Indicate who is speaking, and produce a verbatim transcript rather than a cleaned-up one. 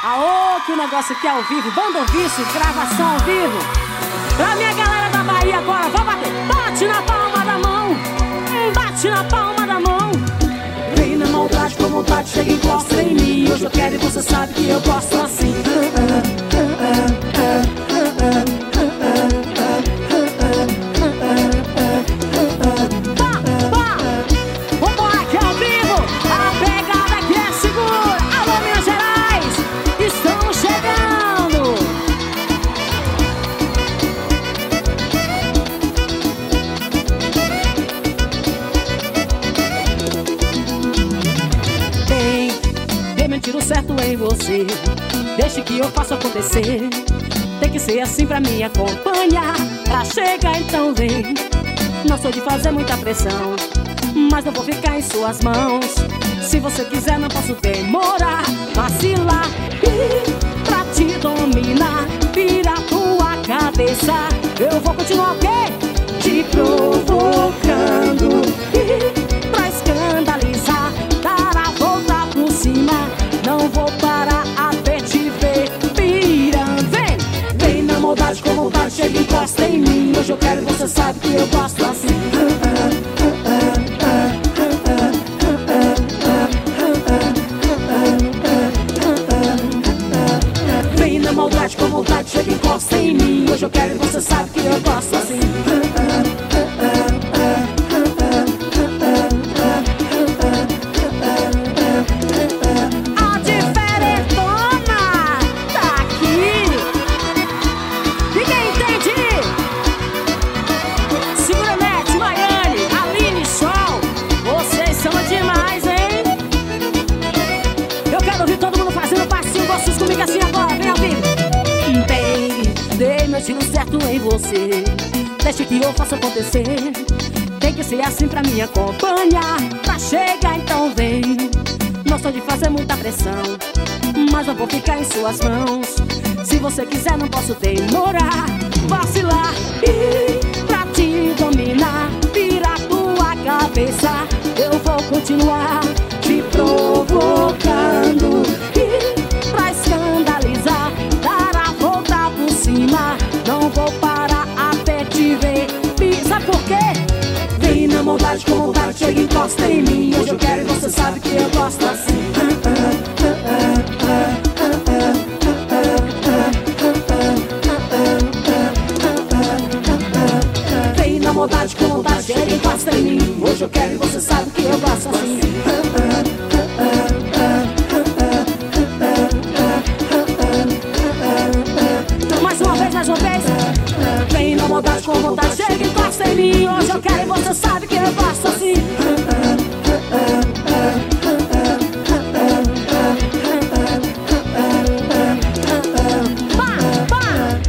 Speaker 1: Aô, que o negócio aqui é ao vivo, banda vício, gravação ao vivo. Pra minha galera da Bahia agora, vamos bater. Bate na palma da mão, bate na palma da mão. Vem na maldade com vontade, chega e encosta em mim. Hoje eu quero e você sabe que eu gosto assim. Tiro certo em você, deixe que eu faça acontecer. Tem que ser assim pra me acompanhar. Pra chegar então vem. Não sou de fazer muita pressão, mas não vou ficar em suas mãos. Se você quiser não posso demorar. Vacilar e pra te dominar, vira tua cabeça. Eu vou continuar o quê? Te provocando e pra escandalizar, dar a volta por cima. Não vou parar até te ver pirando. Vem, vem na maldade com vontade, chega e encosta em mim. Hoje eu quero e você sabe que eu gosto assim. Vem na maldade com vontade, chega e encosta em mim. Hoje eu quero e você sabe que eu gosto assim. Assim agora, vem ao vivo. Baby, dei meu estilo certo em você, deixe que eu faça acontecer. Tem que ser assim pra me acompanhar. Pra chegar então vem. Não sou de fazer muita pressão, mas não vou ficar em suas mãos. Se você quiser não posso demorar. Vacilar e pra te dominar, virar tua cabeça. Eu vou continuar te provocando e pra escandalizar, dar a volta por cima. Não vou parar até te ver. Sabe por quê? Vem na maldade com vontade, chega e encosta em mim. Hoje eu quero e você sabe que eu gosto assim. Vem na maldade com vontade, chega e encosta em mim. Hoje eu quero e você sabe que eu gosto assim. Mais uma vez, mais uma vez. Vem na maldade com vontade, chega e encosta em mim. Hoje eu quero e você sabe que eu gosto